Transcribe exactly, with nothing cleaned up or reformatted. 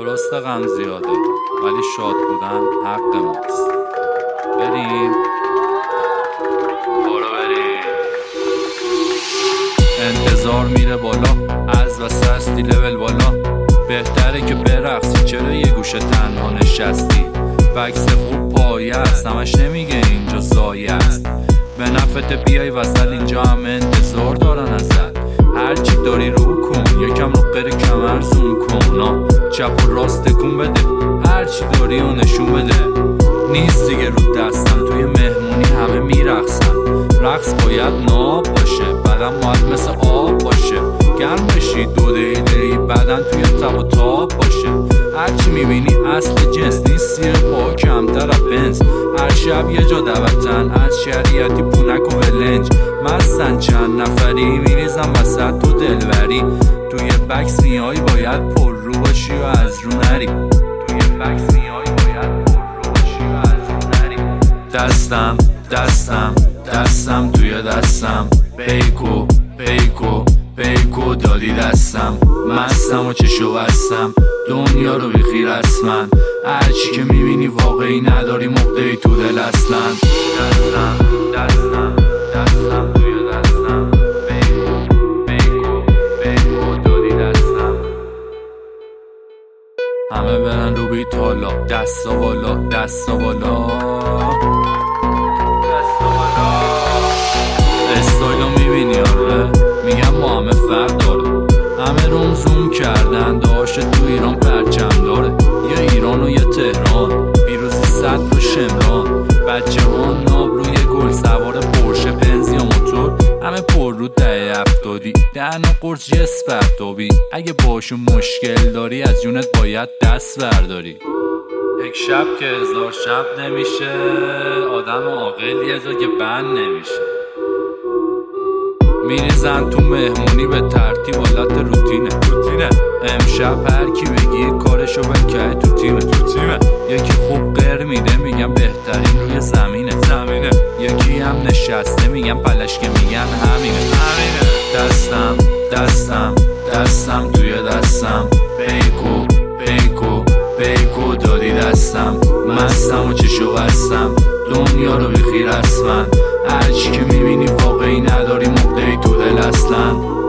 درسته غم زیاده ولی شاد بودن حق ماست. بریم برو بریم. انتظار میره بالا، از وسط هستی لول بالا. بهتره که برقصی، چرا یه گوشه تنها نشستی؟ بکس خوب پایه است، همش نمیگه اینجا زایه است. به نفت بیای وسط، اینجا همه انتظار دارن ازت. هرچی داری رو کن، یکم رو قره کمر زوم کن. چپ و راست کن بده، هرچی داری و نشون بده. نیست دیگه رو دستم، توی مهمونی همه میرقصن. رقص باید ناب باشه، بدن باید مثل آب باشه. گرم بشی دو دقیقه‌ای، بدن توی تب و تاب باشه. هرچی میبینی اصل جنس نیست، سیر پا کمتر از بنز. هر شب یه جا دوتن، از شریعتی پونک و ولنج. مستن چند نفری، میریزم وسط تو دلوری. توی بکس میای باید پر رو باشی و از رو نری. توی بکس میای باید پر رو باشی و از رو نری. دستم دستم دستم توی دستم، بیکو بیکو بیکو دادی دستم. مستم و چشو بستم، دنیا رو بیخی رسمن. هرچی که میبینی واقعی نداری، مقدهی تو دل اصلا. دستم دستم دستم توی دستم، بیکو بیکو بیکو دادی دستم. همه برن رو بیت حالا، دستا بالا دستا بالا دستا بالا. استایلو میبینی آره، میگم با همه فرق داره. همه روم زوم کردن، داشت تو ایران پرچم داره. یه ایران و یه تهران، پیروزی صد و شمران. بچه ها ناب روی گل، سوار پرشه بنز یا موتور. همه پر رو ده افتادی، دهن و قرص جس پرتابی. اگه باشون مشکل داری، از جونت باید دست برداری. یک شب که هزار شب نمیشه، آدم عاقل یه جا که بند نمیشه. میریزن تو مهمونی به ترتیب، حالت روتینه روتینه. امشب هر کی بگی کارشو بکه تو تیمه تو تیمه. یکی خوب قر میده، میگم بهترین روی زمینه زمینه. یکی هم نشسته، میگم پلش که میگن همینه همینه. دستم دستم دستم توی دستم، بیکو بیکو بیکو دادی دستم. مستم و چشو بستم، دنیا رو بیخی رسمن. هرچی که میبینی واقعی نداری، مقدهی تو دل اصلا.